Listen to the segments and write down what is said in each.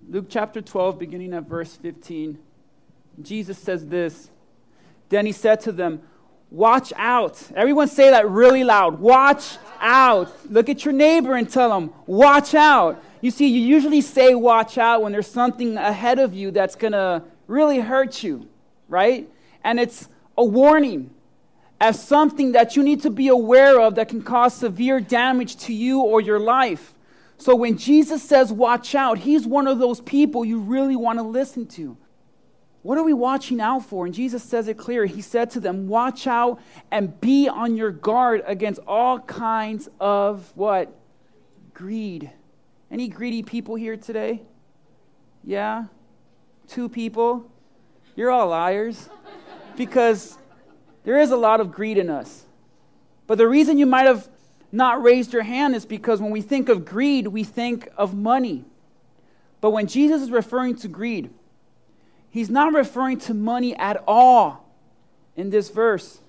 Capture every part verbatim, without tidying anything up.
Luke chapter twelve, beginning at verse fifteen. Jesus says this. Then he said to them, watch out. Everyone say that really loud. Watch out. Look at your neighbor and tell them, watch out. You see, you usually say watch out when there's something ahead of you that's going to really hurt you, right? And it's a warning as something that you need to be aware of that can cause severe damage to you or your life. So when Jesus says watch out, he's one of those people you really want to listen to. What are we watching out for? And Jesus says it clear. He said to them, watch out and be on your guard against all kinds of what? Greed. Any greedy people here today? Yeah? Two people? You're all liars. Because there is a lot of greed in us. But the reason you might have not raised your hand is because when we think of greed, we think of money. But when Jesus is referring to greed, he's not referring to money at all in this verse.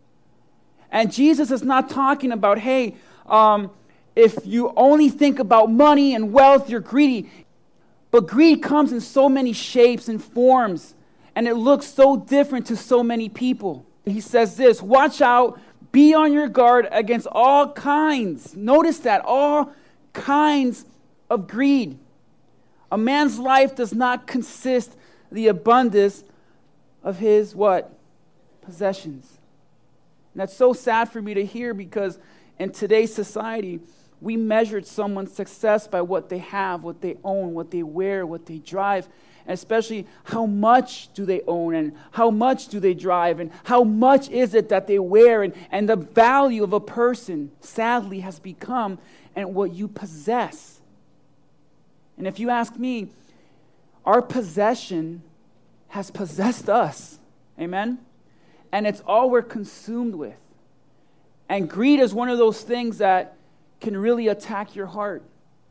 And Jesus is not talking about, hey, um, if you only think about money and wealth, you're greedy. But greed comes in so many shapes and forms, and it looks so different to so many people. He says this, watch out, be on your guard against all kinds. Notice that, all kinds of greed. A man's life does not consist the abundance of his what? Possessions. And that's so sad for me to hear because in today's society, we measured someone's success by what they have, what they own, what they wear, what they drive, and especially how much do they own and how much do they drive and how much is it that they wear, and, and the value of a person sadly has become and what you possess. And if you ask me, our possession has possessed us. Amen? And it's all we're consumed with. And greed is one of those things that can really attack your heart.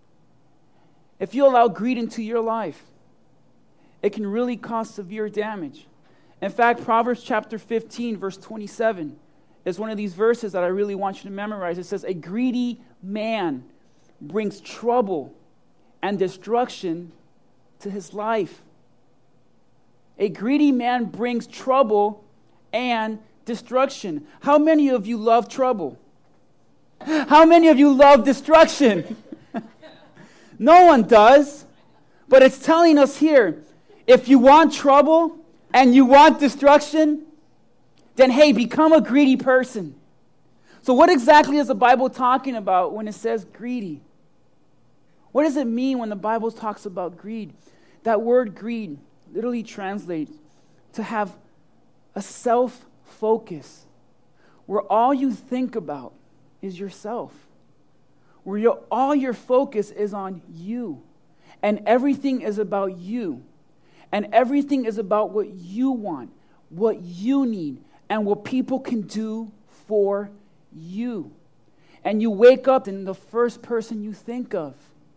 If you allow greed into your life, it can really cause severe damage. In fact, Proverbs chapter fifteen, verse twenty-seven is one of these verses that I really want you to memorize. It says, a greedy man brings trouble and destruction to his life. A greedy man brings trouble and destruction. How many of you love trouble? How many of you love destruction? No one does. But it's telling us here, if you want trouble and you want destruction, then hey, become a greedy person. So what exactly is the Bible talking about when it says greedy? What does it mean when the Bible talks about greed? That word greed literally translates to have a self-focus where all you think about is yourself, where your, all your focus is on you, and everything is about you, and everything is about what you want, what you need, and what people can do for you. And you wake up and the first person you think of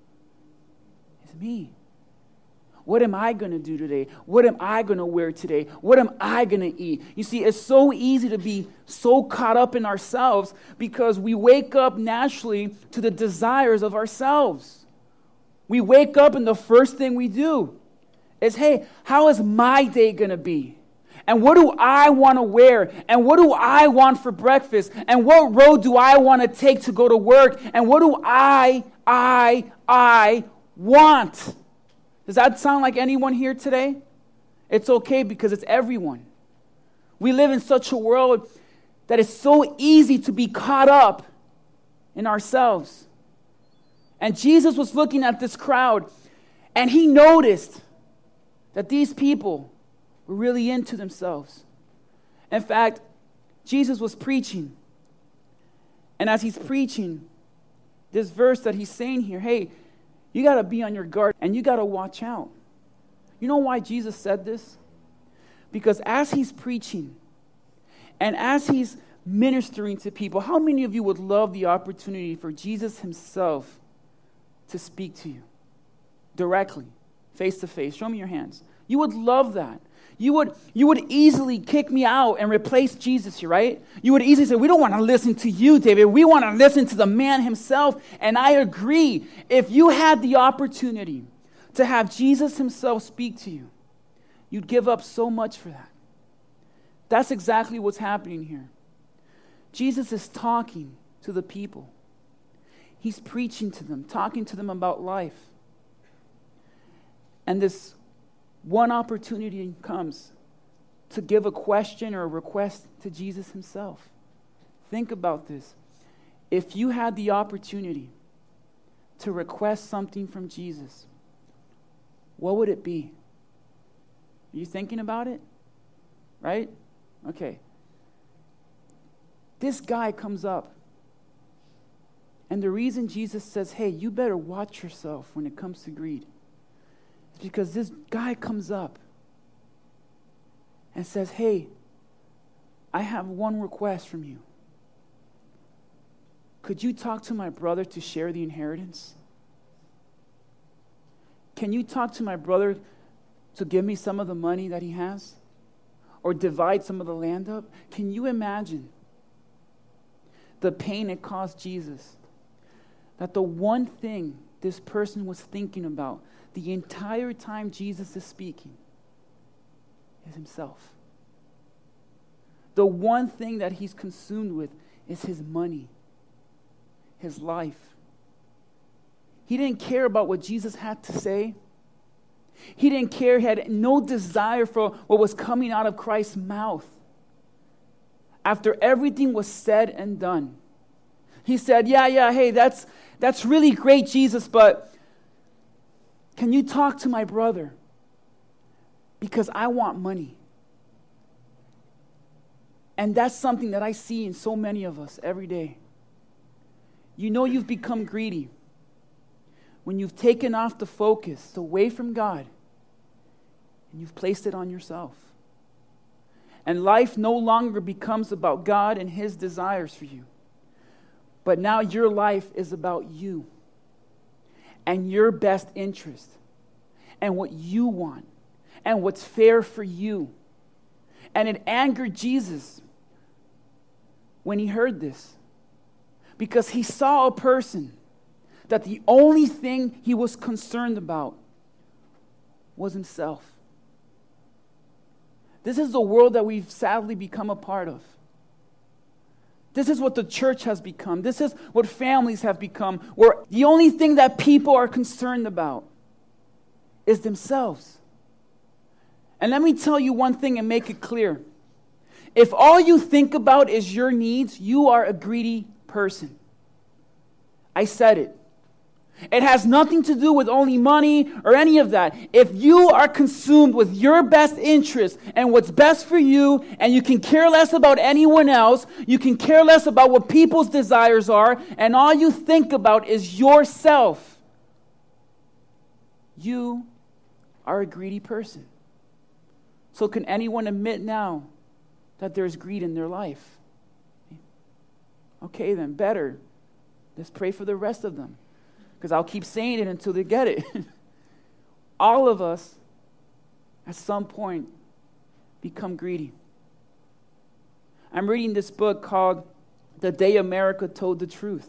is me. What am I going to do today? What am I going to wear today? What am I going to eat? You see, it's so easy to be so caught up in ourselves because we wake up naturally to the desires of ourselves. We wake up and the first thing we do is, hey, how is my day going to be? And what do I want to wear? And what do I want for breakfast? And what road do I want to take to go to work? And what do I, I, I want? Does that sound like anyone here today? It's okay because it's everyone. We live in such a world that it's so easy to be caught up in ourselves. And Jesus was looking at this crowd and he noticed that these people were really into themselves. In fact, Jesus was preaching. And as he's preaching, this verse that he's saying here, hey, you got to be on your guard and you got to watch out. You know why Jesus said this? Because as he's preaching and as he's ministering to people, how many of you would love the opportunity for Jesus himself to speak to you directly, face to face? Show me your hands. You would love that. You would, you would easily kick me out and replace Jesus here, right? You would easily say, we don't want to listen to you, David. We want to listen to the man himself. And I agree. If you had the opportunity to have Jesus himself speak to you, you'd give up so much for that. That's exactly what's happening here. Jesus is talking to the people. He's preaching to them, talking to them about life. And this one opportunity comes to give a question or a request to Jesus himself. Think about this. If you had the opportunity to request something from Jesus, what would it be? Are you thinking about it? Right? Okay. This guy comes up. And the reason Jesus says, hey, you better watch yourself when it comes to greed, is because this guy comes up and says, hey, I have one request from you. Could you talk to my brother to share the inheritance? Can you talk to my brother to give me some of the money that he has? Or divide some of the land up? Can you imagine the pain it caused Jesus? That the one thing this person was thinking about the entire time Jesus is speaking is himself. The one thing that he's consumed with is his money, his life. He didn't care about what Jesus had to say. He didn't care. He had no desire for what was coming out of Christ's mouth. After everything was said and done, he said, yeah, yeah, hey, that's, that's really great, Jesus, but can you talk to my brother? Because I want money. And that's something that I see in so many of us every day. You know you've become greedy when you've taken off the focus away from God and you've placed it on yourself. And life no longer becomes about God and his desires for you. But now your life is about you and your best interest and what you want and what's fair for you. And it angered Jesus when he heard this, because he saw a person that the only thing he was concerned about was himself. This is the world that we've sadly become a part of. This is what the church has become. This is what families have become, where the only thing that people are concerned about is themselves. And let me tell you one thing and make it clear. If all you think about is your needs, you are a greedy person. I said it. It has nothing to do with only money or any of that. If you are consumed with your best interest and what's best for you, and you can care less about anyone else, you can care less about what people's desires are, and all you think about is yourself, you are a greedy person. So can anyone admit now that there's greed in their life? Okay, then, better. Let's pray for the rest of them, because I'll keep saying it until they get it. All of us, at some point, become greedy. I'm reading this book called The Day America Told the Truth.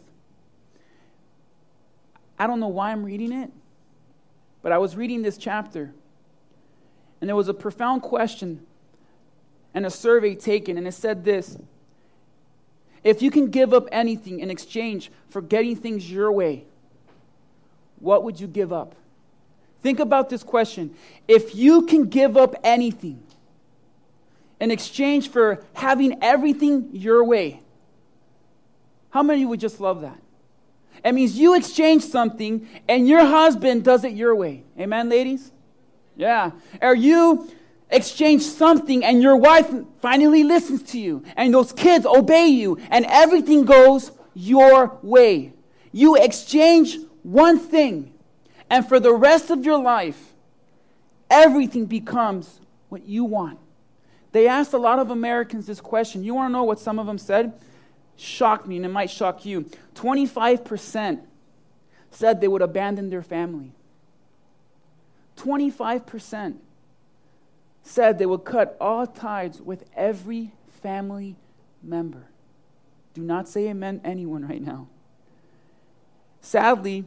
I don't know why I'm reading it, but I was reading this chapter, and there was a profound question and a survey taken, and it said this: if you can give up anything in exchange for getting things your way, what would you give up? Think about this question. If you can give up anything in exchange for having everything your way, how many would just love that? It means you exchange something and your husband does it your way. Amen, ladies? Yeah. Or you exchange something and your wife finally listens to you and those kids obey you and everything goes your way. You exchange one thing, and for the rest of your life, everything becomes what you want. They asked a lot of Americans this question. You want to know what some of them said? Shocked me, and it might shock you. twenty-five percent said they would abandon their family. twenty-five percent said they would cut all ties with every family member. Do not say amen, anyone, right now. Sadly,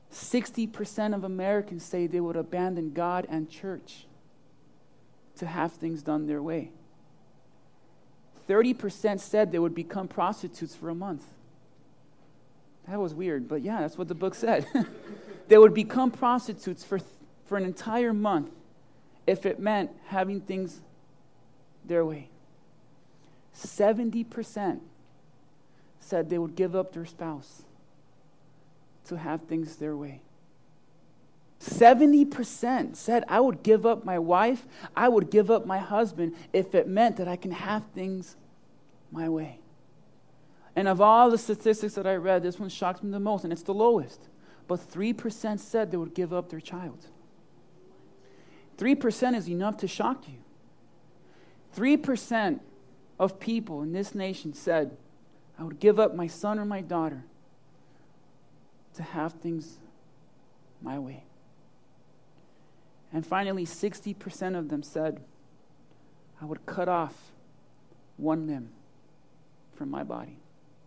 sixty percent of Americans say they would abandon God and church to have things done their way. thirty percent said they would become prostitutes for a month. That was weird, but yeah, that's what the book said. They would become prostitutes for, for an entire month if it meant having things their way. seventy percent said they would give up their spouse to have things their way. seventy percent said, I would give up my wife, I would give up my husband if it meant that I can have things my way. And of all the statistics that I read, this one shocked me the most, and it's the lowest. But three percent said they would give up their child. three percent is enough to shock you. three percent of people in this nation said, I would give up my son or my daughter to have things my way. And finally, sixty percent of them said, I would cut off one limb from my body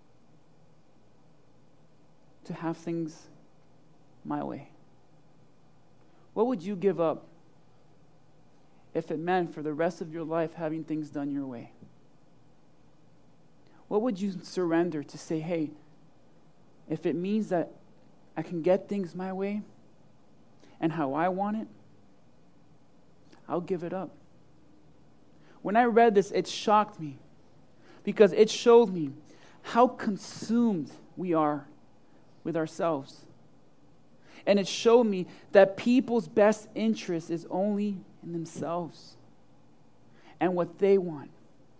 to have things my way. What would you give up if it meant for the rest of your life having things done your way? What would you surrender to say, hey, if it means that I can get things my way and how I want it, I'll give it up. When I read this, it shocked me because it showed me how consumed we are with ourselves. And it showed me that people's best interest is only in themselves and what they want.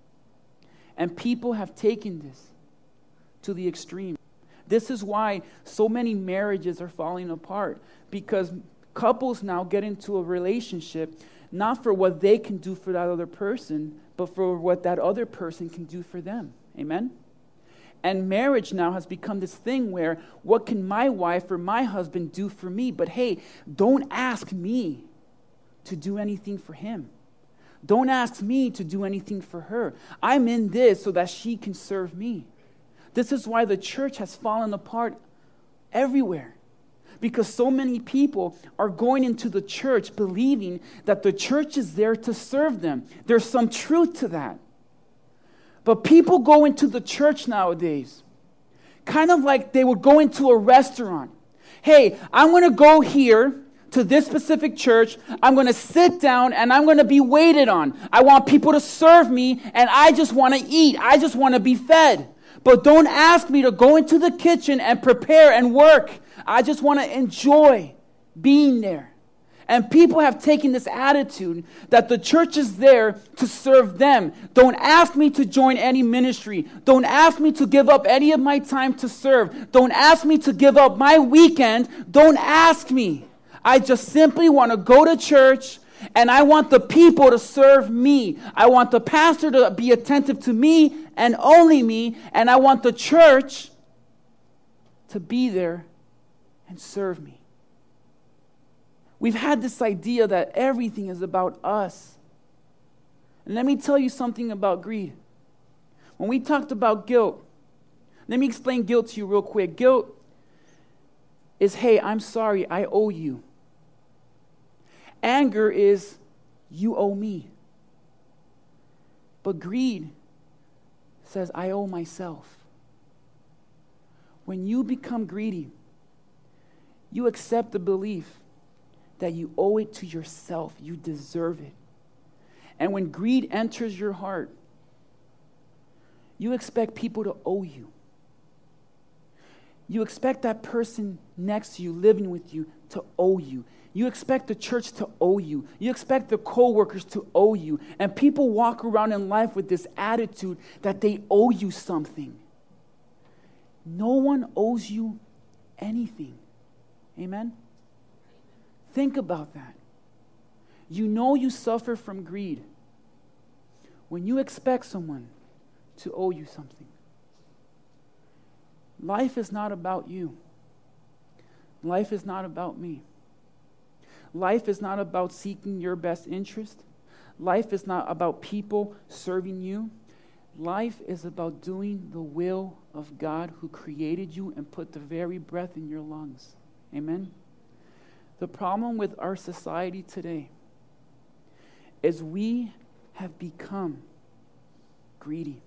And people have taken this to the extreme. This is why so many marriages are falling apart, because couples now get into a relationship not for what they can do for that other person, but for what that other person can do for them. Amen? And marriage now has become this thing where, what can my wife or my husband do for me? But hey, don't ask me to do anything for him. Don't ask me to do anything for her. I'm in this so that she can serve me. This is why the church has fallen apart everywhere. Because so many people are going into the church believing that the church is there to serve them. There's some truth to that. But people go into the church nowadays kind of like they would go into a restaurant. Hey, I'm going to go here to this specific church. I'm going to sit down and I'm going to be waited on. I want people to serve me and I just want to eat. I just want to be fed. But don't ask me to go into the kitchen and prepare and work. I just want to enjoy being there. And people have taken this attitude that the church is there to serve them. Don't ask me to join any ministry. Don't ask me to give up any of my time to serve. Don't ask me to give up my weekend. Don't ask me. I just simply want to go to church, and I want the people to serve me. I want the pastor to be attentive to me and only me, and I want the church to be there and serve me. We've had this idea that everything is about us. And let me tell you something about greed. When we talked about guilt, let me explain guilt to you real quick. Guilt is, hey, I'm sorry, I owe you. Anger is, you owe me. But greed says, I owe myself. When you become greedy, you accept the belief that you owe it to yourself. You deserve it. And when greed enters your heart, you expect people to owe you. You expect that person next to you, living with you, to owe you. You expect the church to owe you. You expect the co-workers to owe you. And people walk around in life with this attitude that they owe you something. No one owes you anything. Amen? Think about that. You know you suffer from greed when you expect someone to owe you something. Life is not about you. Life is not about me. Life is not about seeking your best interest. Life is not about people serving you. Life is about doing the will of God who created you and put the very breath in your lungs. Amen? The problem with our society today is we have become greedy.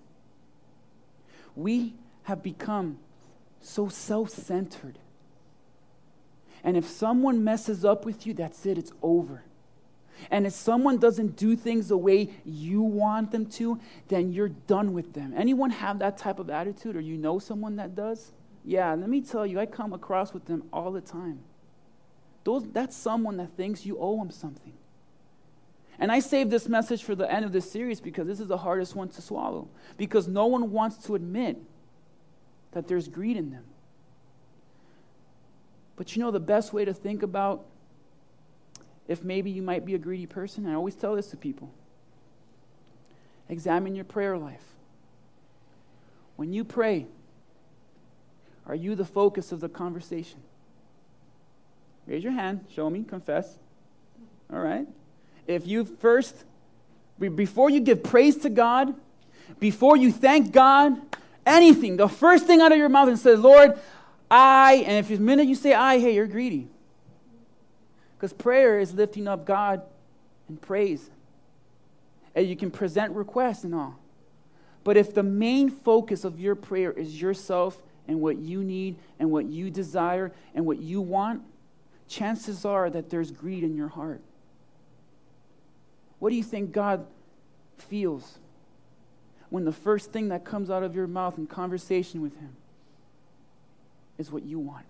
We have become so self-centered. And if someone messes up with you, that's it, it's over. And if someone doesn't do things the way you want them to, then you're done with them. Anyone have that type of attitude, or you know someone that does? Yeah, let me tell you, I come across with them all the time. Those, that's someone that thinks you owe them something. And I saved this message for the end of this series because this is the hardest one to swallow. Because no one wants to admit that there's greed in them. But you know the best way to think about if maybe you might be a greedy person? I always tell this to people. Examine your prayer life. When you pray, are you the focus of the conversation? Raise your hand. Show me. Confess. All right. If you first, before you give praise to God, before you thank God, anything, the first thing out of your mouth and say, Lord, I, and if the minute you say I, hey, you're greedy. Because prayer is lifting up God in praise. And you can present requests and all. But if the main focus of your prayer is yourself and what you need and what you desire and what you want, chances are that there's greed in your heart. What do you think God feels when the first thing that comes out of your mouth in conversation with Him is what you want?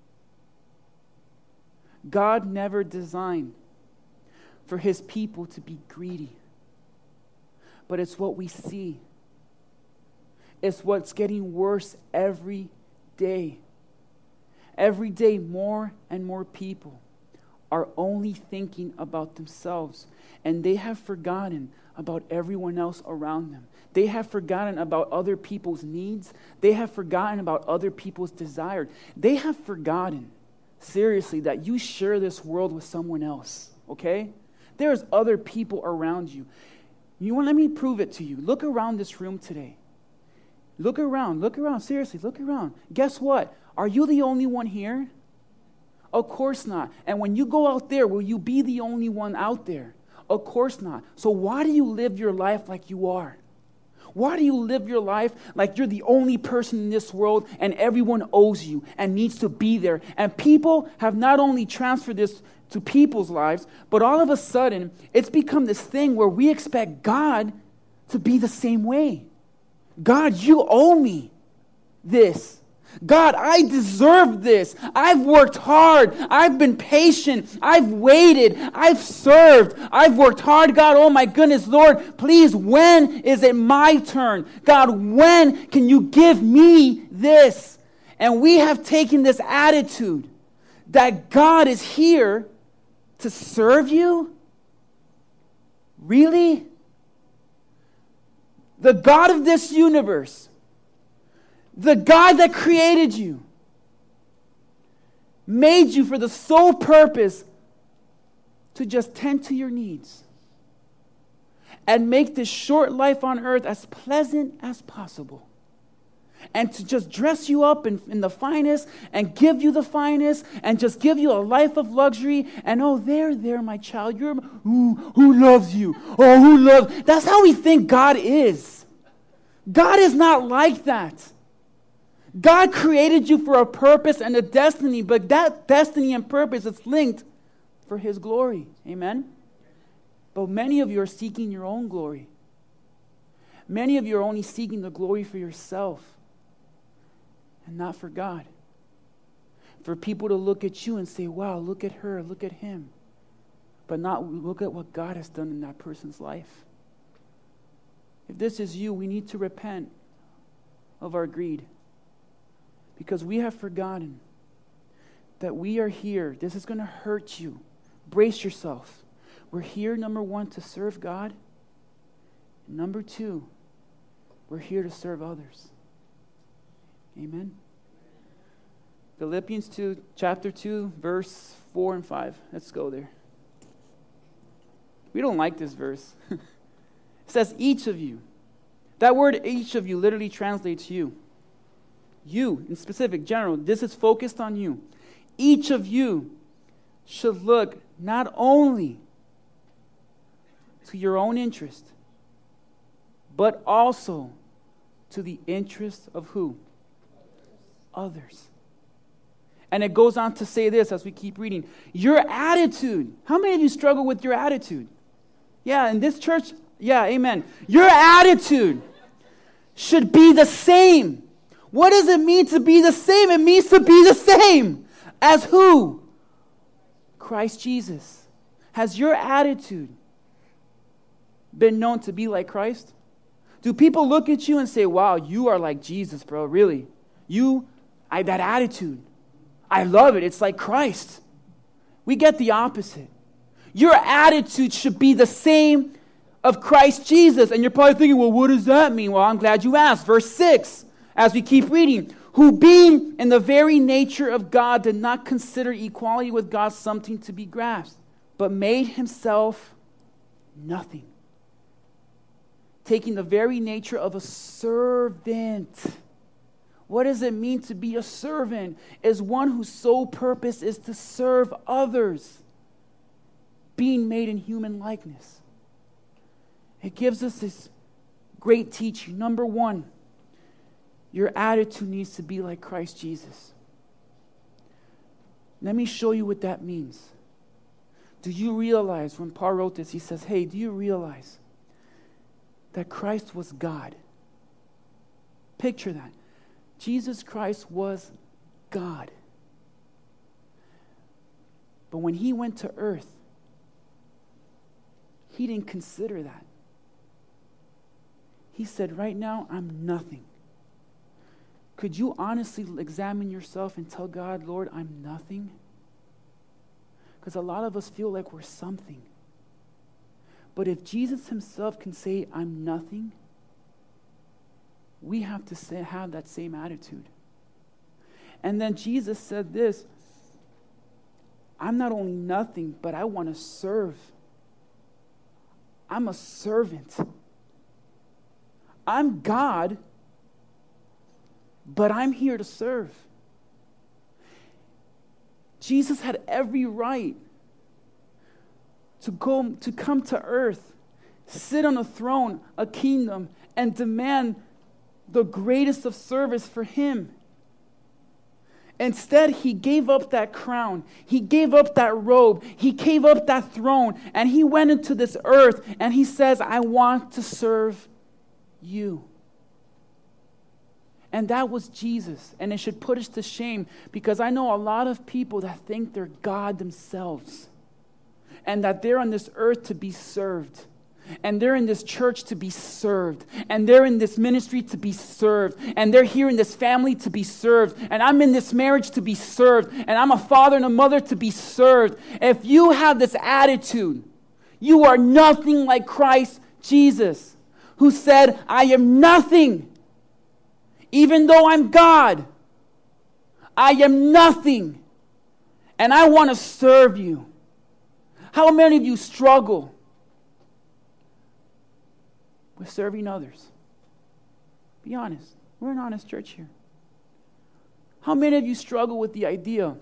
God never designed for His people to be greedy. But it's what we see. It's what's getting worse every day. Every day, more and more people are only thinking about themselves. And they have forgotten about everyone else around them. They have forgotten about other people's needs. They have forgotten about other people's desires. They have forgotten, seriously, that you share this world with someone else, okay? There's other people around you. You want, let me prove it to you. Look around this room today. Look around, look around, seriously, look around. Guess what? Are you the only one here? Of course not. And when you go out there, will you be the only one out there? Of course not. So why do you live your life like you are? Why do you live your life like you're the only person in this world and everyone owes you and needs to be there? And people have not only transferred this to people's lives, but all of a sudden, it's become this thing where we expect God to be the same way. God, you owe me this. God, I deserve this. I've worked hard. I've been patient. I've waited. I've served. I've worked hard. God, oh my goodness, Lord, please, when is it my turn? God, when can you give me this? And we have taken this attitude that God is here to serve you? Really? The God of this universe, the God that created you, made you for the sole purpose to just tend to your needs and make this short life on earth as pleasant as possible. And to just dress you up in, in the finest and give you the finest and just give you a life of luxury. And oh, there, there, my child, you're who, who loves you? Oh, who loves? That's how we think God is. God is not like that. God created you for a purpose and a destiny, but that destiny and purpose is linked for His glory. Amen? But many of you are seeking your own glory. Many of you are only seeking the glory for yourself and not for God. For people to look at you and say, wow, look at her, look at him, but not look at what God has done in that person's life. If this is you, we need to repent of our greed. Because we have forgotten that we are here. This is going to hurt you. Brace yourself. We're here, number one, to serve God. And number two, we're here to serve others. Amen. Philippians two, chapter two, verse four and five. Let's go there. We don't like this verse. It says, each of you. That word, each of you, literally translates you. You, in specific, general, this is focused on you. each of you should look not only to your own interest, but also to the interest of who? Others. And it goes on to say this as we keep reading. Your attitude. How many of you struggle with your attitude? Yeah, in this church, yeah, amen. Your attitude should be the same. What does it mean to be the same? It means to be the same as who? Christ Jesus. Has your attitude been known to be like Christ? Do people look at you and say, wow, you are like Jesus, bro, really? You, I that attitude. I love it. It's like Christ. We get the opposite. Your attitude should be the same of Christ Jesus. And you're probably thinking, well, what does that mean? Well, I'm glad you asked. Verse six, as we keep reading, who being in the very nature of God did not consider equality with God something to be grasped, but made himself nothing, taking the very nature of a servant. What does it mean to be a servant? Is one whose sole purpose is to serve others, being made in human likeness. It gives us this great teaching. Number one, your attitude needs to be like Christ Jesus. Let me show you what that means. Do you realize, when Paul wrote this, he says, hey, do you realize that Christ was God? Picture that. Jesus Christ was God. But when he went to earth, he didn't consider that. He said, right now, I'm nothing. Could you honestly examine yourself and tell God, Lord, I'm nothing? Because a lot of us feel like we're something. But if Jesus himself can say, I'm nothing, we have to say, have that same attitude. And then Jesus said this, I'm not only nothing, but I want to serve. I'm a servant. I'm God, but I'm here to serve. Jesus had every right to go to come to earth, sit on a throne, a kingdom, and demand the greatest of service for him. Instead, he gave up that crown. He gave up that robe. He gave up that throne. And he went into this earth and he says, I want to serve you. And that was Jesus. And it should put us to shame, because I know a lot of people that think they're God themselves and that they're on this earth to be served. And they're in this church to be served. And they're in this ministry to be served. And they're here in this family to be served. And I'm in this marriage to be served. And I'm a father and a mother to be served. If you have this attitude, you are nothing like Christ Jesus, who said, I am nothing. Even though I'm God, I am nothing. And I want to serve you. How many of you struggle with serving others? Be honest. We're an honest church here. How many of you struggle with the idea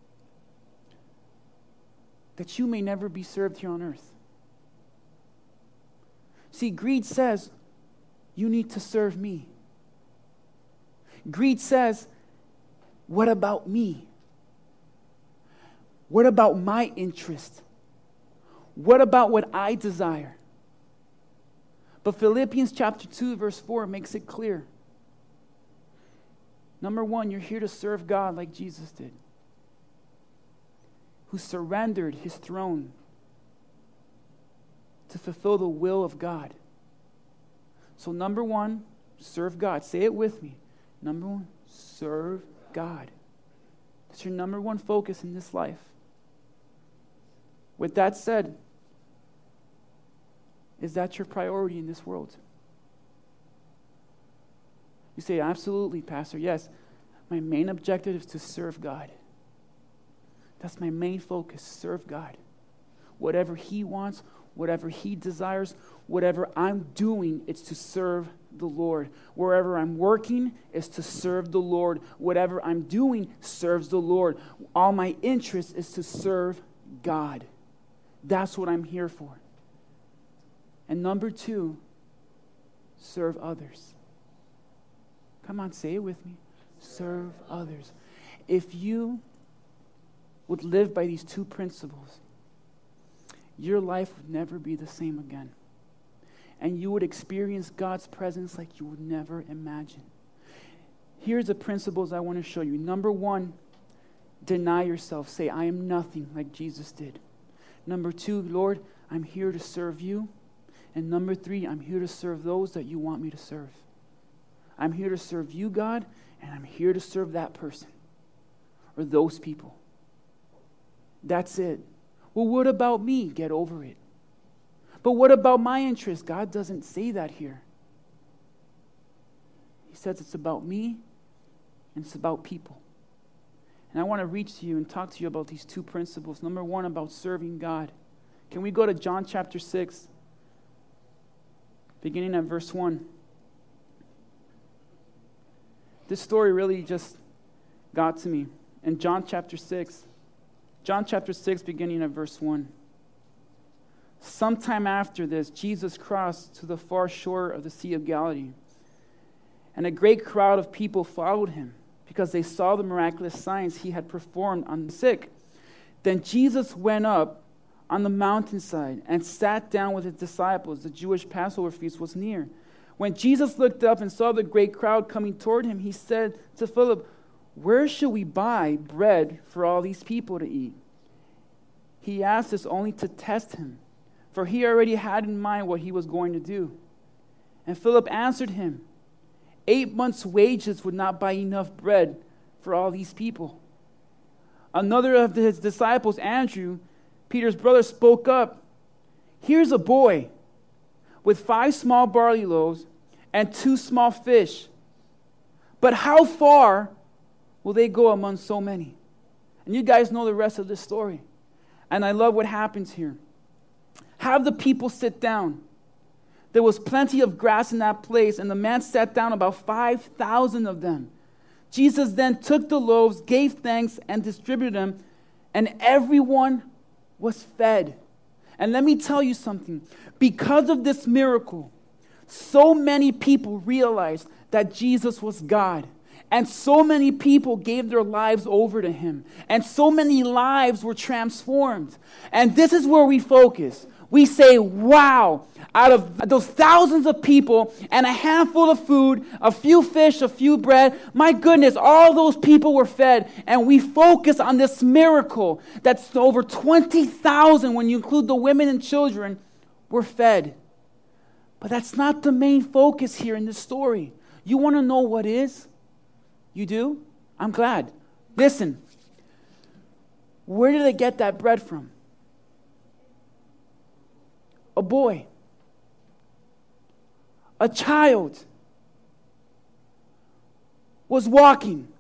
that you may never be served here on earth? See, greed says, you need to serve me. Greed says, what about me? What about my interest? What about what I desire? But Philippians chapter two, verse four makes it clear. Number one, you're here to serve God like Jesus did, who surrendered his throne to fulfill the will of God. So number one, serve God. Say it with me. Number one, serve God. That's your number one focus in this life. With that said, is that your priority in this world? You say, absolutely, Pastor. Yes, my main objective is to serve God. That's my main focus, serve God. Whatever he wants, whatever he desires, whatever I'm doing, it's to serve the Lord. Wherever I'm working is to serve the Lord. Whatever I'm doing serves the Lord. All my interest is to serve God. That's what I'm here for. And number two, serve others. Come on, say it with me. Serve others. If you would live by these two principles, your life would never be the same again. And you would experience God's presence like you would never imagine. Here's the principles I want to show you. Number one, deny yourself. Say, I am nothing, like Jesus did. Number two, Lord, I'm here to serve you. And number three, I'm here to serve those that you want me to serve. I'm here to serve you, God, and I'm here to serve that person or those people. That's it. Well, what about me? Get over it. But what about my interest? God doesn't say that here. He says it's about me and it's about people. And I want to reach to you and talk to you about these two principles. Number one, about serving God. Can we go to John chapter six, beginning at verse one? This story really just got to me. In John chapter six, John chapter six, beginning at verse one. Sometime after this, Jesus crossed to the far shore of the Sea of Galilee, and a great crowd of people followed him because they saw the miraculous signs he had performed on the sick. Then Jesus went up on the mountainside and sat down with his disciples. The Jewish Passover feast was near. When Jesus looked up and saw the great crowd coming toward him, he said to Philip, "Where shall we buy bread for all these people to eat?" He asked this only to test him, for he already had in mind what he was going to do. And Philip answered him, Eight months' wages would not buy enough bread for all these people. Another of his disciples, Andrew, Peter's brother, spoke up. Here's a boy with five small barley loaves and two small fish. But how far will they go among so many? And you guys know the rest of this story. And I love what happens here. Have the people sit down. There was plenty of grass in that place, and the man sat down, about five thousand of them. Jesus then took the loaves, gave thanks, and distributed them, and everyone was fed. And let me tell you something. Because of this miracle, so many people realized that Jesus was God. And so many people gave their lives over to him. And so many lives were transformed. And this is where we focus. We say, wow, out of those thousands of people and a handful of food, a few fish, a few bread, my goodness, all those people were fed. And we focus on this miracle that's over twenty thousand, when you include the women and children, were fed. But that's not the main focus here in this story. You want to know what is? You do? I'm glad. Listen, where did they get that bread from? A boy. A child was walking.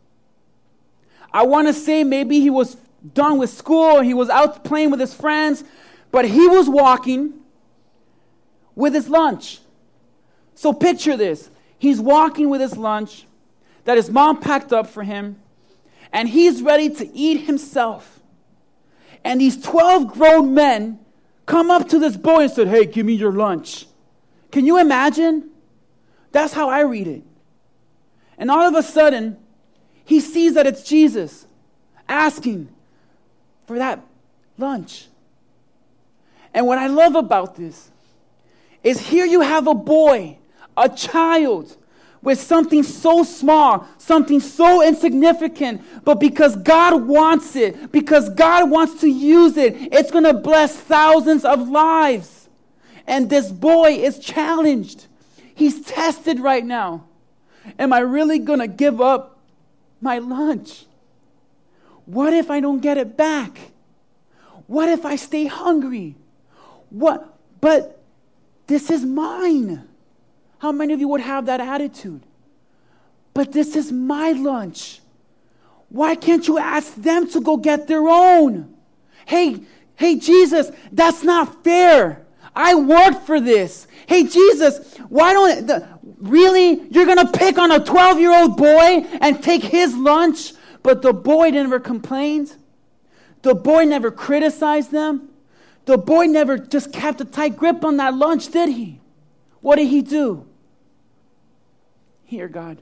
I want to say maybe he was done with school, he was out playing with his friends, but he was walking with his lunch. So picture this. He's walking with his lunch that his mom packed up for him, and he's ready to eat himself. And these twelve grown men come up to this boy and said, "Hey, give me your lunch." Can you imagine? That's how I read it. And all of a sudden, he sees that it's Jesus asking for that lunch. And what I love about this is here you have a boy, a child, with something so small, something so insignificant, but because God wants it, because God wants to use it, it's going to bless thousands of lives. And this boy is challenged. He's tested right now. Am I really going to give up my lunch? What if I don't get it back? What if I stay hungry? What? But this is mine. How many of you would have that attitude? But this is my lunch. Why can't you ask them to go get their own? Hey, hey, Jesus, that's not fair. I worked for this. Hey, Jesus, why don't, the, really? You're going to pick on a twelve-year-old boy and take his lunch? But the boy never complained. The boy never criticized them. The boy never just kept a tight grip on that lunch, did he? What did he do? Here, God.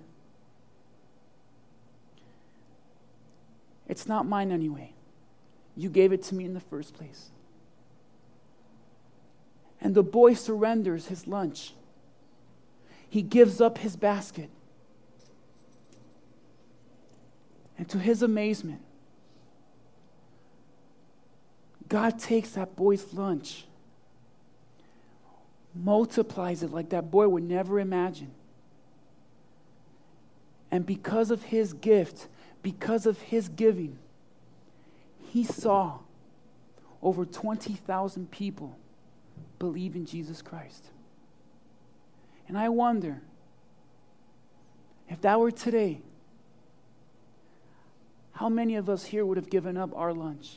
It's not mine anyway. You gave it to me in the first place. And the boy surrenders his lunch. He gives up his basket. And to his amazement, God takes that boy's lunch, multiplies it like that boy would never imagine. And because of his gift, because of his giving, he saw over twenty thousand people believe in Jesus Christ. And I wonder, if that were today, how many of us here would have given up our lunch?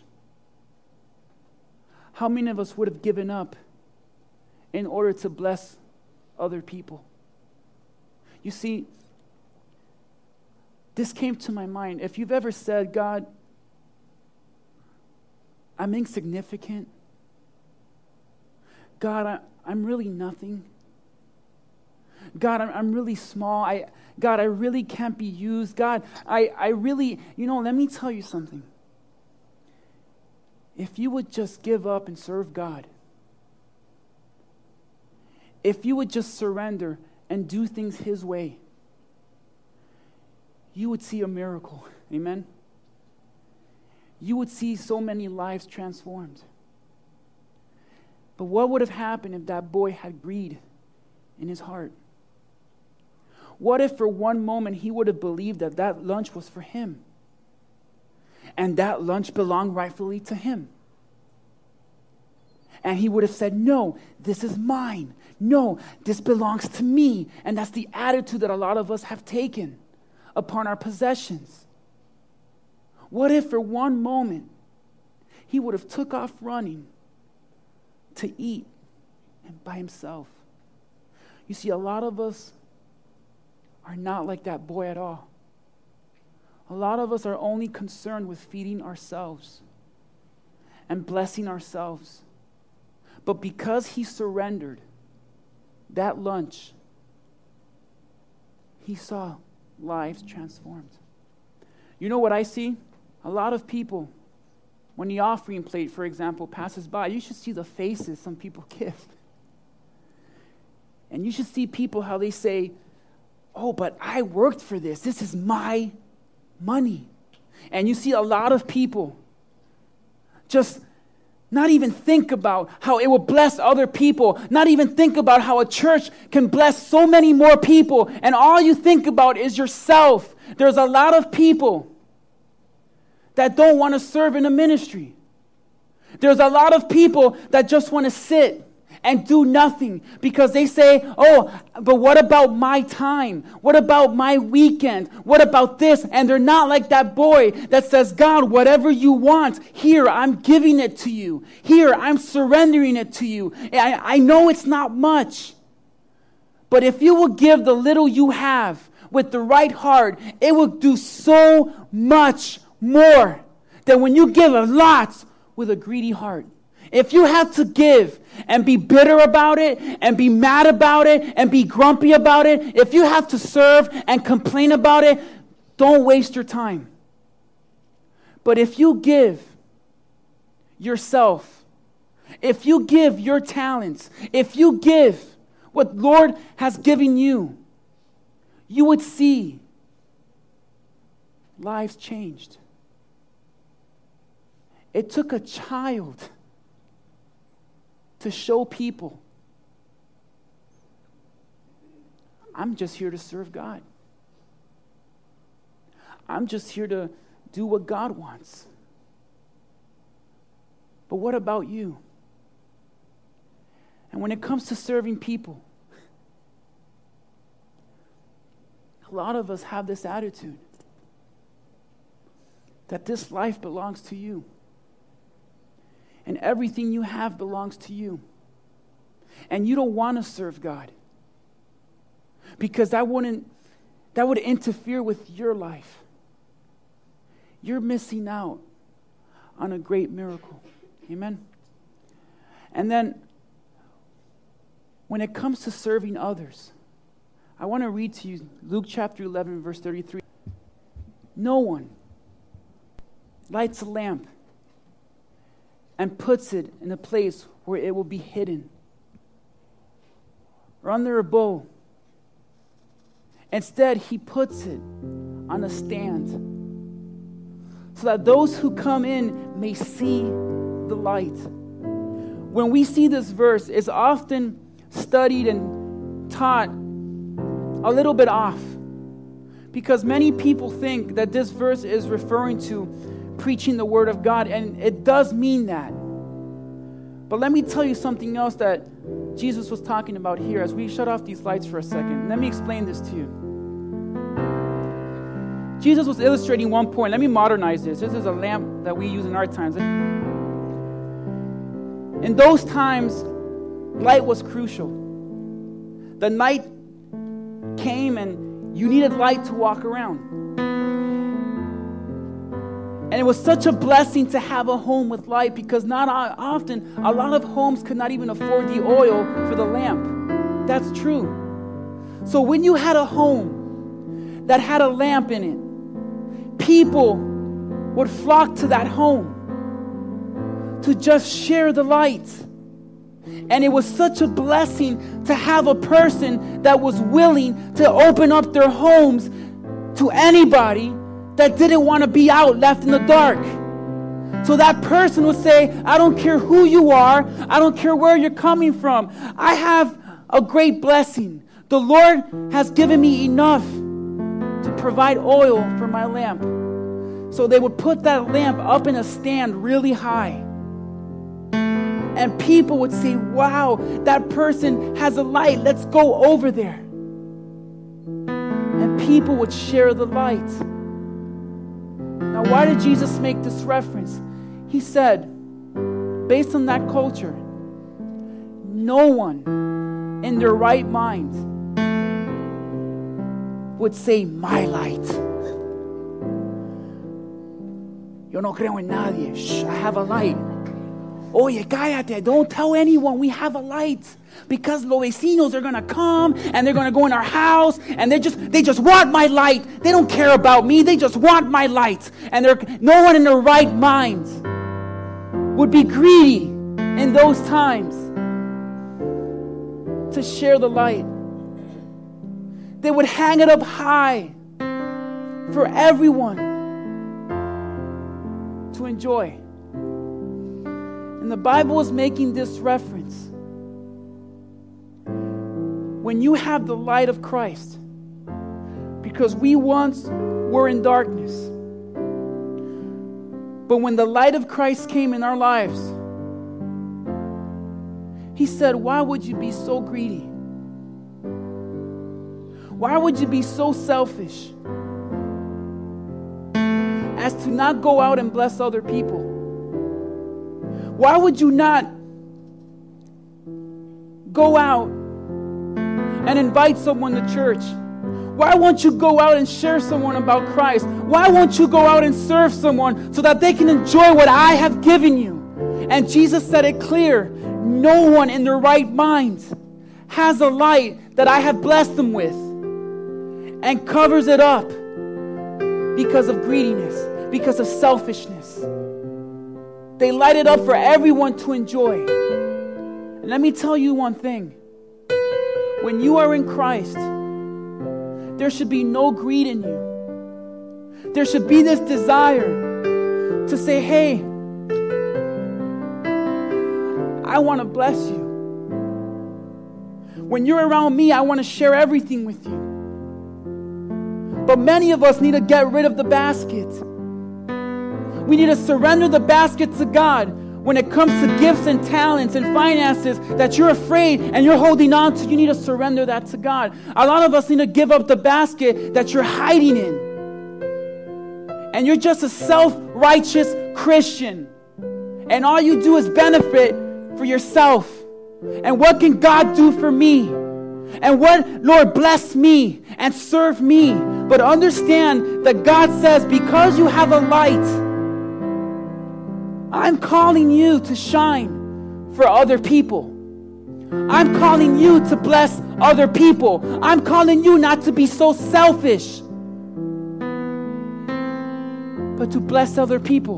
How many of us would have given up in order to bless other people? You see, this came to my mind. If you've ever said, God, I'm insignificant. God, I, I'm really nothing. God, I'm, I'm really small. I, God, I really can't be used. God, I, I really, you know, let me tell you something. If you would just give up and serve God, if you would just surrender and do things His way, you would see a miracle. Amen? You would see so many lives transformed. But what would have happened if that boy had greed in his heart? What if for one moment he would have believed that that lunch was for him? And that lunch belonged rightfully to him. And he would have said, no, this is mine. No, this belongs to me. And that's the attitude that a lot of us have taken upon our possessions. What if for one moment he would have took off running to eat and by himself? You see, a lot of us are not like that boy at all. A lot of us are only concerned with feeding ourselves and blessing ourselves. But because he surrendered that lunch, he saw lives transformed. You know what I see? A lot of people, when the offering plate, for example, passes by, you should see the faces some people give. And you should see people how they say, oh, but I worked for this. This is my money. And you see a lot of people just not even think about how it will bless other people, not even think about how a church can bless so many more people, and all you think about is yourself. There's a lot of people that don't want to serve in a ministry. There's a lot of people that just want to sit and do nothing because they say, oh, but what about my time? What about my weekend? What about this? And they're not like that boy that says, God, whatever you want, here, I'm giving it to you. Here, I'm surrendering it to you. I, I know it's not much, but if you will give the little you have with the right heart, it will do so much more than when you give a lot with a greedy heart. If you have to give and be bitter about it and be mad about it and be grumpy about it, if you have to serve and complain about it, don't waste your time. But if you give yourself, if you give your talents, if you give what Lord has given you, you would see lives changed. It took a child to show people, I'm just here to serve God. I'm just here to do what God wants. But what about you? And when it comes to serving people, a lot of us have this attitude that this life belongs to you. And everything you have belongs to you. and you don't want to serve God because that wouldn't that would interfere with your life, you're missing out on a great miracle. Amen. And then when it comes to serving others, I want to read to you Luke chapter eleven, verse thirty-three. No one lights a lamp and puts it in a place where it will be hidden or under a bowl. Instead, he puts it on a stand so that those who come in may see the light. When we see this verse, it's often studied and taught a little bit off, because many people think that this verse is referring to preaching the word of God, and it does mean that. But let me tell you something else that Jesus was talking about here as we shut off these lights for a second. Let me explain this to you. Jesus was illustrating one point. Let me modernize this. This is a lamp that we use in our times. In those times, light was crucial. The night came and you needed light to walk around. And it was such a blessing to have a home with light, because not often, a lot of homes could not even afford the oil for the lamp. That's true. So when you had a home that had a lamp in it, people would flock to that home to just share the light. And it was such a blessing to have a person that was willing to open up their homes to anybody that didn't want to be out left in the dark. So that person would say, I don't care who you are. I don't care where you're coming from. I have a great blessing. The Lord has given me enough to provide oil for my lamp. So they would put that lamp up in a stand really high. And people would say, wow, that person has a light. Let's go over there. And people would share the light. Now, why did Jesus make this reference? He said, based on that culture, no one in their right mind would say, my light. Yo no creo en nadie. Shh, I have a light. Oye, cállate, don't tell anyone we have a light, because los vecinos are going to come and they're going to go in our house and they just they just want my light. They don't care about me. They just want my light. And there no one in their right mind would be greedy in those times to share the light. They would hang it up high for everyone to enjoy. And the Bible is making this reference. When you have the light of Christ, because we once were in darkness, but when the light of Christ came in our lives, He said, why would you be so greedy? Why would you be so selfish as to not go out and bless other people? Why would you not go out and invite someone to church? Why won't you go out and share someone about Christ? Why won't you go out and serve someone so that they can enjoy what I have given you? And Jesus said it clear. No one in their right mind has a light that I have blessed them with and covers it up because of greediness, because of selfishness. They light it up for everyone to enjoy. And let me tell you one thing. When you are in Christ, there should be no greed in you. There should be this desire to say, hey, I want to bless you. When you're around me, I want to share everything with you. But many of us need to get rid of the basket. We need to surrender the basket to God when it comes to gifts and talents and finances that you're afraid and you're holding on to. You need to surrender that to God. A lot of us need to give up the basket that you're hiding in. And you're just a self-righteous Christian. And all you do is benefit for yourself. And what can God do for me? And what, Lord, bless me and serve me. But understand that God says, because you have a light, I'm calling you to shine for other people. I'm calling you to bless other people. I'm calling you not to be so selfish, but to bless other people.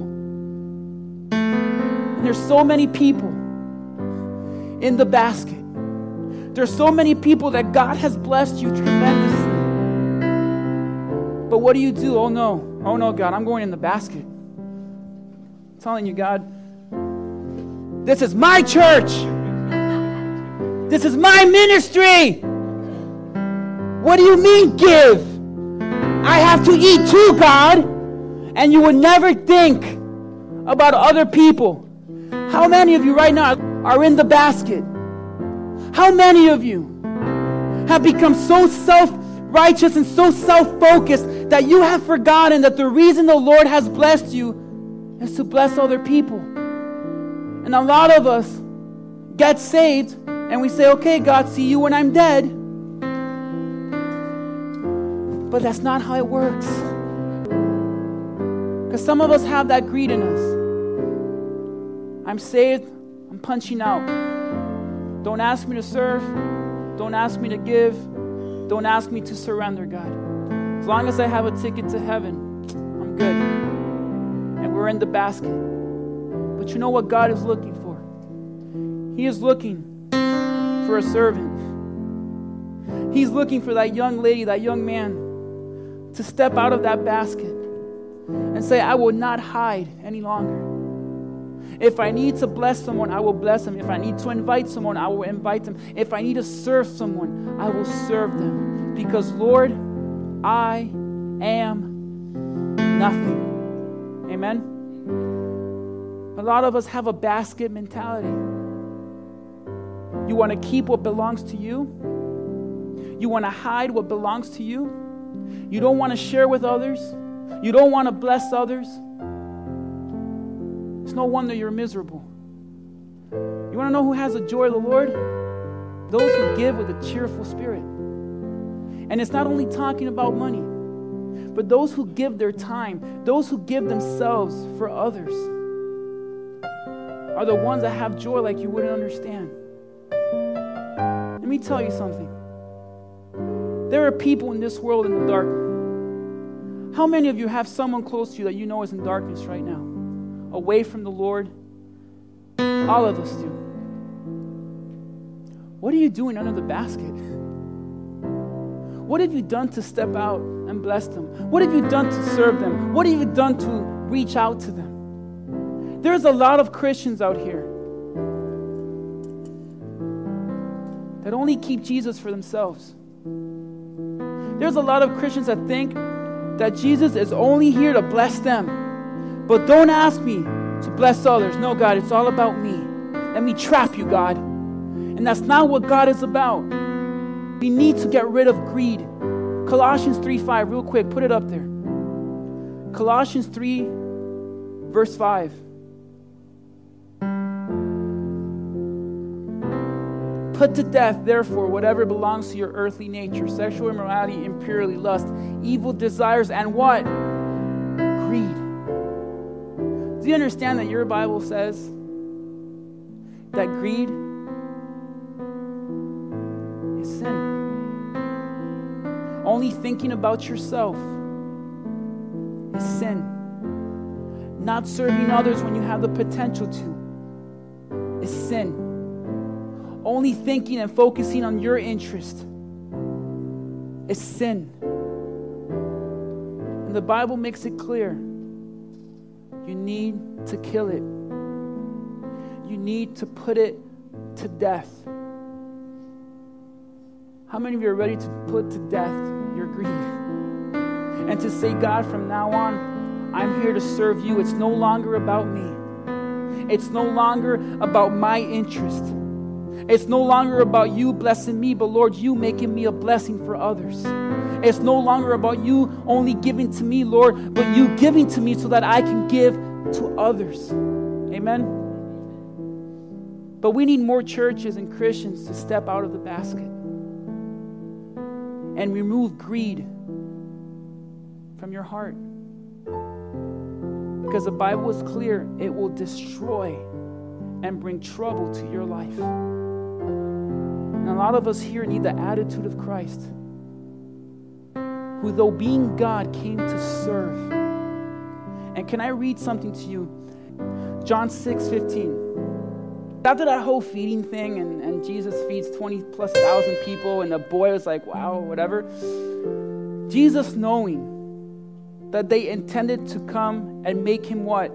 And there's so many people in the basket. There's so many people that God has blessed you tremendously. But what do you do? Oh no, oh no, God, I'm going in the basket. I'm telling you, God, this is my church. This is my ministry. What do you mean give? I have to eat too, God. And you would never think about other people. How many of you right now are in the basket? How many of you have become so self-righteous and so self-focused that you have forgotten that the reason the Lord has blessed you is to bless other people? And a lot of us get saved and we say, okay, God, see you when I'm dead. But that's not how it works. Because some of us have that greed in us. I'm saved, I'm punching out. Don't ask me to serve. Don't ask me to give. Don't ask me to surrender, God. As long as I have a ticket to heaven, I'm good. And we're in the basket. But you know what God is looking for? He is looking for a servant. He's looking for that young lady, that young man to step out of that basket and say, I will not hide any longer. If I need to bless someone, I will bless them. If I need to invite someone, I will invite them. If I need to serve someone, I will serve them. Because, Lord, I am nothing. Amen? A lot of us have a basket mentality. You want to keep what belongs to you. You want to hide what belongs to you. You don't want to share with others. You don't want to bless others. It's no wonder you're miserable. You want to know who has the joy of the Lord? Those who give with a cheerful spirit. And it's not only talking about money, but those who give their time, those who give themselves for others, are the ones that have joy like you wouldn't understand. Let me tell you something. There are people in this world in the dark. How many of you have someone close to you that you know is in darkness right now? Away from the Lord? All of us do. What are you doing under the basket? What have you done to step out and bless them? What have you done to serve them? What have you done to reach out to them? There's a lot of Christians out here that only keep Jesus for themselves. There's a lot of Christians that think that Jesus is only here to bless them. But don't ask me to bless others. No, God, it's all about me. Let me trap you, God. And that's not what God is about. We need to get rid of greed. Colossians three five, real quick, put it up there. Colossians three, verse five. Put to death, therefore, whatever belongs to your earthly nature, sexual immorality, impurity, lust, evil desires, and what? Greed. Do you understand that your Bible says that greed is sin? Only thinking about yourself is sin. Not serving others when you have the potential to is sin. Only thinking and focusing on your interest is sin. And the Bible makes it clear. You need to kill it. You need to put it to death. How many of you are ready to put to death your greed? And to say, God, from now on, I'm here to serve you. It's no longer about me. It's no longer about my interest. It's no longer about you blessing me, but Lord, you making me a blessing for others. It's no longer about you only giving to me, Lord, but you giving to me so that I can give to others. Amen? But we need more churches and Christians to step out of the basket and remove greed from your heart. Because the Bible is clear, it will destroy and bring trouble to your life. And a lot of us here need the attitude of Christ, who though being God came to serve. And can I read something to you? John six fifteen. After that whole feeding thing, and, and Jesus feeds twenty plus thousand people, and the boy was like, wow, whatever. Jesus, knowing that they intended to come and make him what?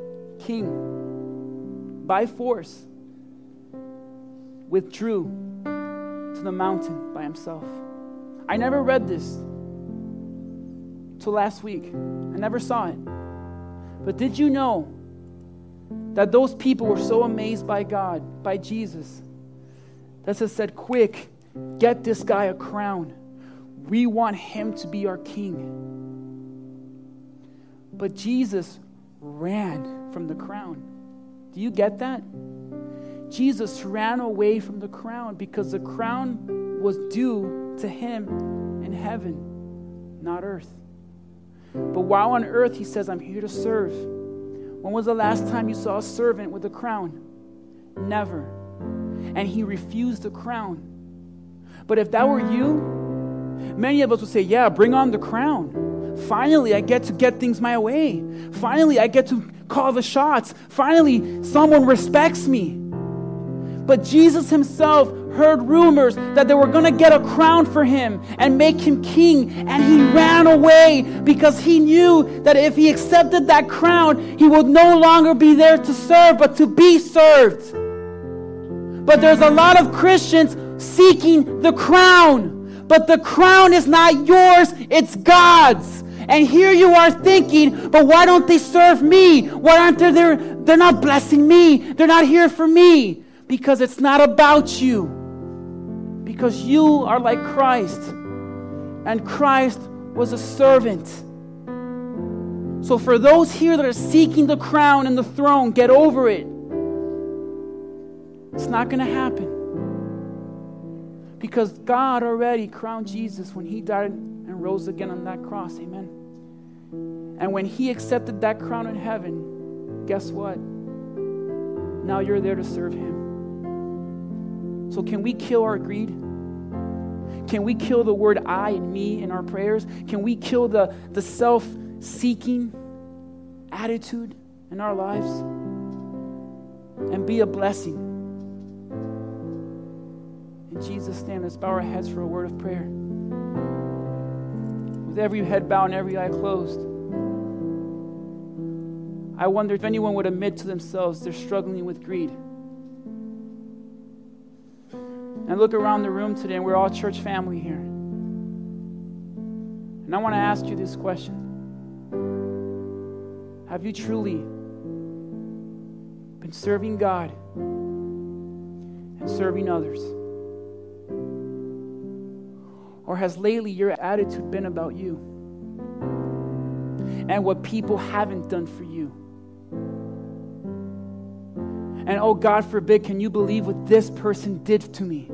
King. By force. Withdrew to the mountain by himself. I never read this till last week. I never saw it. But did you know that those people were so amazed by God, by Jesus, that they said, quick, get this guy a crown. We want him to be our king. But Jesus ran from the crown. Do you get that? Jesus ran away from the crown because the crown was due to him in heaven, not earth. But while on earth, he says, I'm here to serve. When was the last time you saw a servant with a crown? Never. And he refused the crown. But if that were you, many of us would say, yeah, bring on the crown. Finally, I get to get things my way. Finally, I get to call the shots. Finally, someone respects me. But Jesus himself heard rumors that they were going to get a crown for him and make him king, and he ran away because he knew that if he accepted that crown, he would no longer be there to serve, but to be served. But there's a lot of Christians seeking the crown, but the crown is not yours, it's God's. And here you are thinking, but why don't they serve me? Why aren't they there? They're not blessing me. They're not here for me. Because it's not about you. Because you are like Christ. And Christ was a servant. So for those here that are seeking the crown and the throne, get over it. It's not going to happen. Because God already crowned Jesus when he died and rose again on that cross. Amen. And when he accepted that crown in heaven, guess what? Now you're there to serve him. So can we kill our greed? Can we kill the word I and me in our prayers? Can we kill the, the self-seeking attitude in our lives? And be a blessing. In Jesus' name, let's bow our heads for a word of prayer. With every head bowed and every eye closed, I wonder if anyone would admit to themselves they're struggling with greed. And look around the room today, and we're all church family here. And I want to ask you this question. Have you truly been serving God and serving others? Or has lately your attitude been about you and what people haven't done for you? And oh, God forbid, can you believe what this person did to me?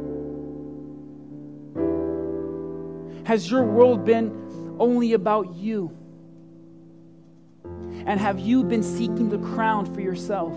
Has your world been only about you? And have you been seeking the crown for yourself?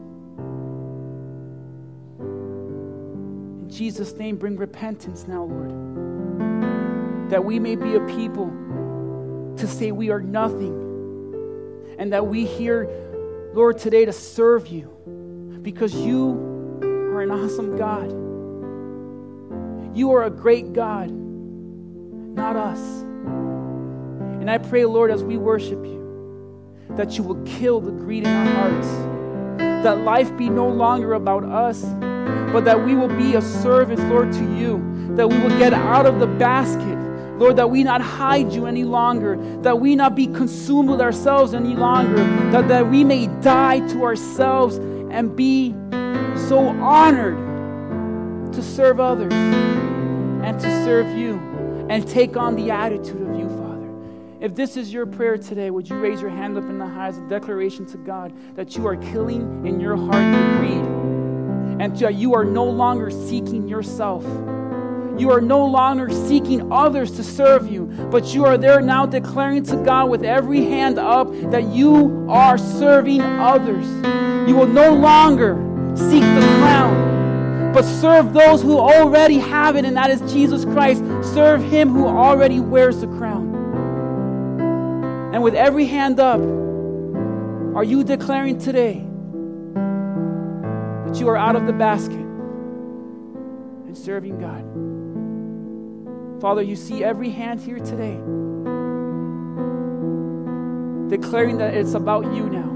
In Jesus' name, bring repentance now, Lord. That we may be a people to say we are nothing. And that we here, Lord, today to serve you. Because you are an awesome God. You are a great God, not us. And I pray, Lord, as we worship you, that you will kill the greed in our hearts. That life be no longer about us, but that we will be a service, Lord, to you. That we will get out of the basket. Lord, that we not hide you any longer. That we not be consumed with ourselves any longer. That, that we may die to ourselves and be so honored to serve others and to serve you and take on the attitude of you, Father. If this is your prayer today, would you raise your hand up in the high as a declaration to God that you are killing in your heart the greed and that you are no longer seeking yourself. You are no longer seeking others to serve you, but you are there now declaring to God with every hand up that you are serving others. You will no longer seek the crown, but serve those who already have it, and that is Jesus Christ. Serve Him who already wears the crown. And with every hand up, are you declaring today that you are out of the basket and serving God? Father, you see every hand here today declaring that it's about you now.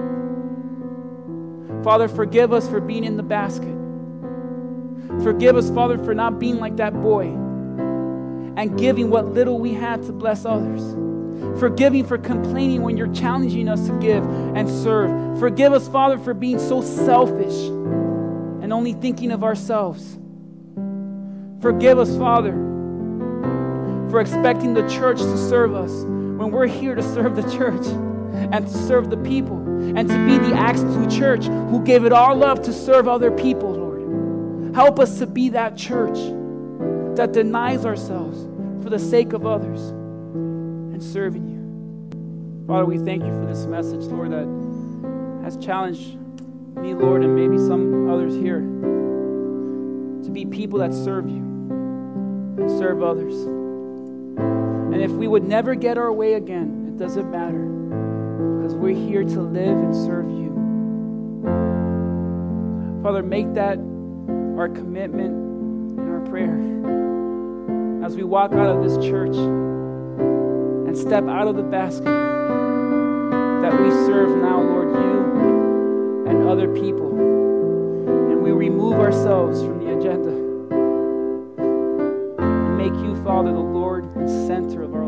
Father, forgive us for being in the basket. Forgive us, Father, for not being like that boy and giving what little we had to bless others. Forgiving for complaining when you're challenging us to give and serve. Forgive us, Father, for being so selfish and only thinking of ourselves. Forgive us, Father, for expecting the church to serve us when we're here to serve the church and to serve the people and to be the Acts two church who gave it all up to serve other people, Lord. Help us to be that church that denies ourselves for the sake of others and serving you. Father, we thank you for this message, Lord, that has challenged me, Lord, and maybe some others here to be people that serve you and serve others. And if we would never get our way again, it doesn't matter, because we're here to live and serve you. Father, make that our commitment and our prayer as we walk out of this church and step out of the basket, that we serve now, Lord, you and other people, and we remove ourselves from the agenda and make you, Father, the Lord and center of our